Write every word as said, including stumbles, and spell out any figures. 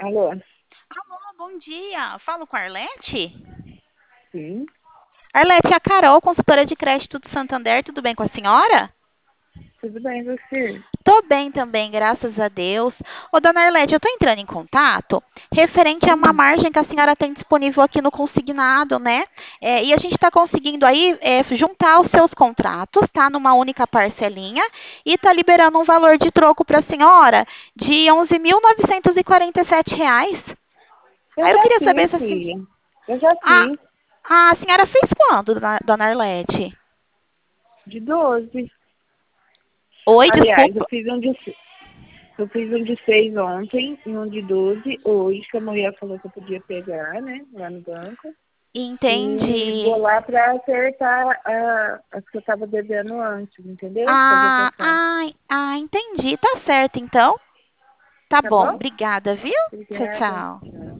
Alô? Alô, bom dia. Falo com a Arlete? Sim, Arlete, é a Carol, consultora de crédito do Santander. Tudo bem com a senhora? tudo bem, você? Tô bem também, graças a Deus. Ô, dona Arlete, eu tô entrando em contato referente a uma Hum, margem que a senhora tem disponível aqui no consignado, né? É, e a gente está conseguindo aí é, juntar os seus contratos, tá? Numa única parcelinha e tá liberando um valor de troco para a senhora de onze mil novecentos e quarenta e sete reais. eu Aí eu já queria saber fiz, se a, sen- filha. Eu já a, fiz. a senhora fez quando, dona, dona Arlete? De doze. Oi, Aliás, eu desculpa. fiz um de, se- eu fiz um de seis ontem e um de doze hoje, que a mulher falou que eu podia pegar, né? Lá no banco. E vou Entendi. lá para acertar a, as que eu estava devendo antes, entendeu? Fazer Ah, passar. ah, ah, entendi. Tá certo, então. Tá Tá bom. bom? Obrigada, viu? Tchau, Obrigada. tchau.